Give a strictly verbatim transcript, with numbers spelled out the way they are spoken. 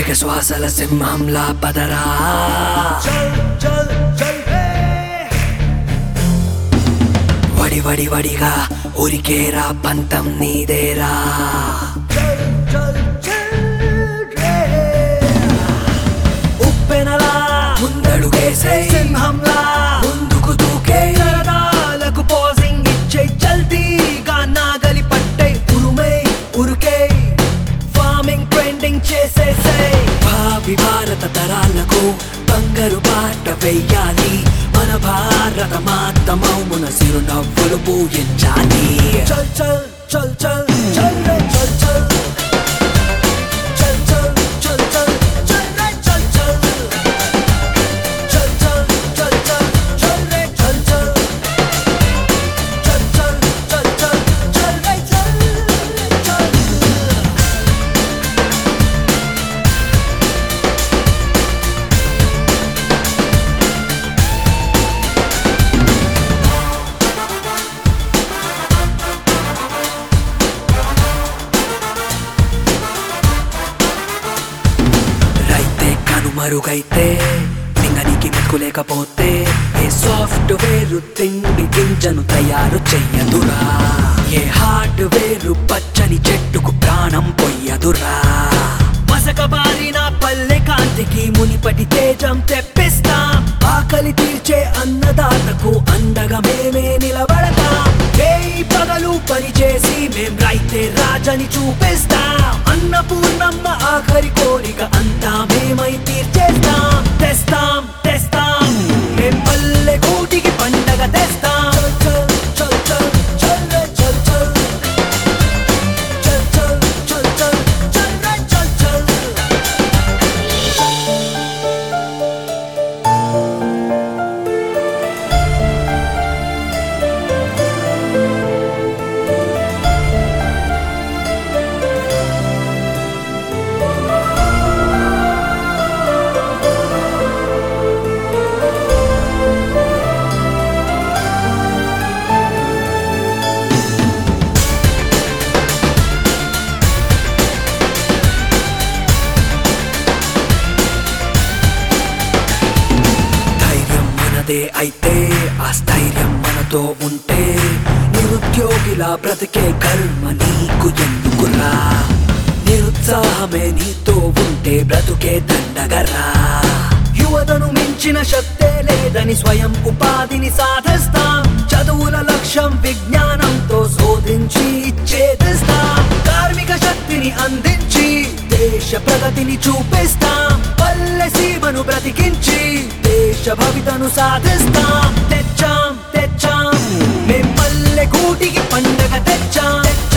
వేగ శ్వాసల సింహంలా పదరా వడి వడి వడిగా ఉరికేరా పంతం నీదేరా ఉప్పెనలా ముందడుగేసే సింహంలా ముందుకు దూకే సరదాలకు పోజింగ్ ఇచ్చే చల్తీగా నాగలి పట్టే ఉరుమే ఉరుకే ఫార్మింగ్ ట్రెండింగ్ చేసేసే భావి భారత తరాలకు బంగారు బాట వెయ్యాలి మన భారత మాత మౌమున సిరునవ్వులు పూయించాలి చల్ చల్ చల్ చల్ చల్ రే చల్ చల్ చల్ చల్ చల్ చల్ చల్ రే చల్ చల్ చల్ చల్ చల్ చల్ చల్ రే చల్ చల్ చల్ చల్ చల్ చల్ చల్ రే చల్ చల్ మరుగైతే లింగనికి మెతుకులేకపోతే ఏ సాఫ్ట్వేర్ తిండి గింజను తయారు చెయ్యదురా ఏ హార్డ్వేర్ పచ్చని చెట్టుకు ప్రాణం పొయ్యదురా మసక బారిన పల్లె కాంతికి మునిపటి తేజం తెప్పిస్తాం ఆకలి తీర్చే అన్నదాతకు అండగా మేమే నిలబడతాం ఏ పగలు పనిచేసి మేం రైతే రాజని చూపిస్తాం అన్నపూర్ణమ్మ ఆఖరి కోరిక అంతా మేమై తీర్చేస్తాం తెస్తాం తెస్తాం మేం పల్లె కూటికి పండగ తెస్తాం చల్ చల్ చల్ చల్ రే చల్ చల్ చల్ చల్ చల్ చల్ చల్ రే చల్ చల్ అయితే ఆ స్థైర్యం మనతో ఉంటే నిరుద్యోగిలా బ్రతికే కర్మ నీకు ఎందుకురా నిరుత్సాహమే నీతో ఉంటే బ్రతుకే దండగరా యువతను మించిన శక్తే లేదని స్వయం ఉపాధిని సాధిస్తాం చదువుల లక్ష్యం విజ్ఞానంతో శోధించి ఇచ్చేదిస్తాం కార్మిక శక్తిని అందించి దేశ ప్రగతిని చూపిస్తాం పల్లె సీమను బ్రతికించి దేశ భవితను సాధిస్తాం తెచ్చాం తెచ్చాం మేం పల్లె కూటికి పండగ తెచ్చాం